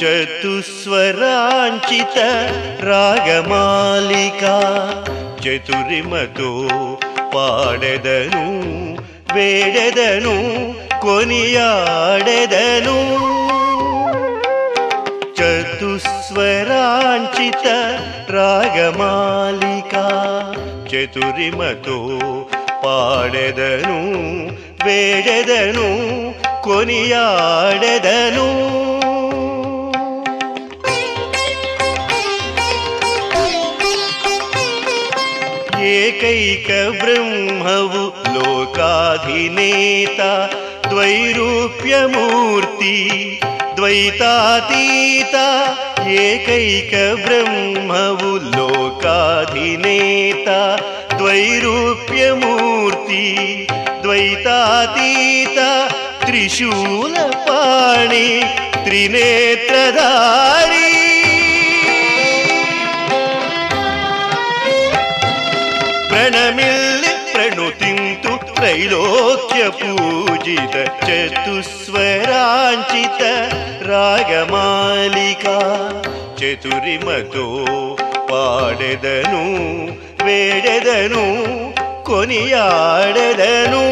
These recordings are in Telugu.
చతుస్వరాంచిత రాగమాలికా చతురిమతో పాడెదను వేడెదను కొనియాడెదను చతుస్వరాంచిత రాగమాలికా చతురిమతో పాడెదను వేడెదను కొనియాడెదను ఏకైక బ్రహ్మవు లోకాధినేత ద్వైరూప్యమూర్తి ద్వైతాతీత ఏకైక బ్రహ్మవు లోకాధినేత ద్వైరూప్యమూర్తి ద్వైతాతీత త్రిశూలపాణి త్రినేత్రధారి ప్రణమిల్లి ప్రణుతింతు त्रैलोक्य पूजित चतुस्वरांचित रागमालिका चतुरिमतो पाडेदनु वेडेदनु कोनियाडेदनु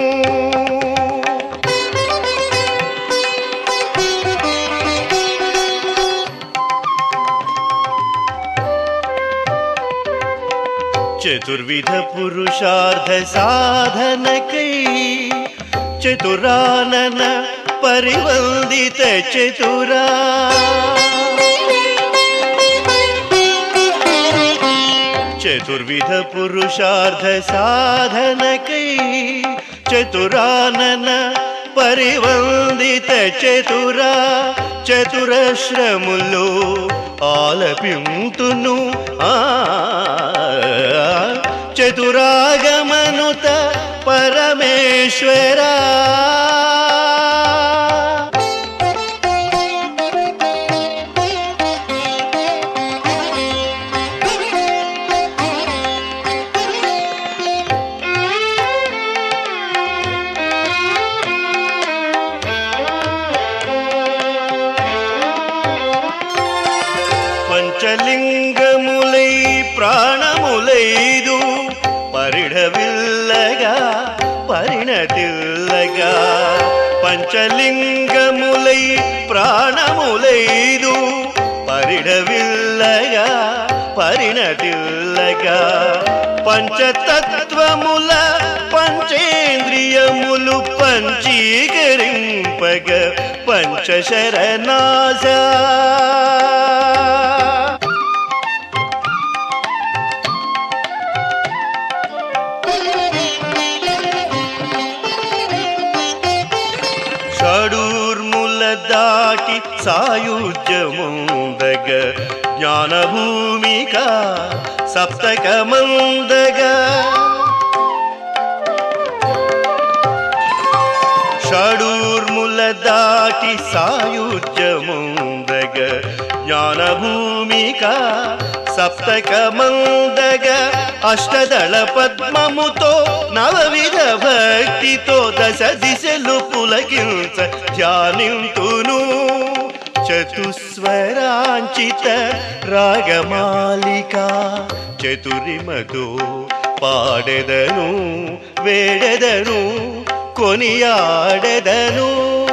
चतुर्विध पुरुषार्थ साधनकै चतुरानन परिवंदित चतुरा चतुर्विध पुरुषार्थ साधनकै चतुरानन परिवंदित चतुरा चतुरश्रमुलो आलपिंतुनु चतुरागमनुत परमेश्वरा पंचलिंगमुलै प्राणमुलैदु परिणविल्लगा परिणतिल्लगा पंचलिंगमुलै प्राणमुलैदु परिणविल्लगा परिणतिल्लगा पंचतत्वमुल पंचेंद्रियमुलु पंचीकरिंपग पंचशरनाजा షడూర్ముల దాటి సాయుజ్యముందగ జ్ఞానభూమిక సప్తకమందగ షడూర్ముల దాటి సాయుజ్యముందగ జ్ఞానభూమిక సప్తకమందగ అష్టదళ పద్మముతో నవవిధ భక్తితో దశ దిశలు పులకించ ధ్యానింతును చతుస్వరాంచిత రాగమాలికా చతురిమతో పాడెదను వేడెదను కొనియాడెదను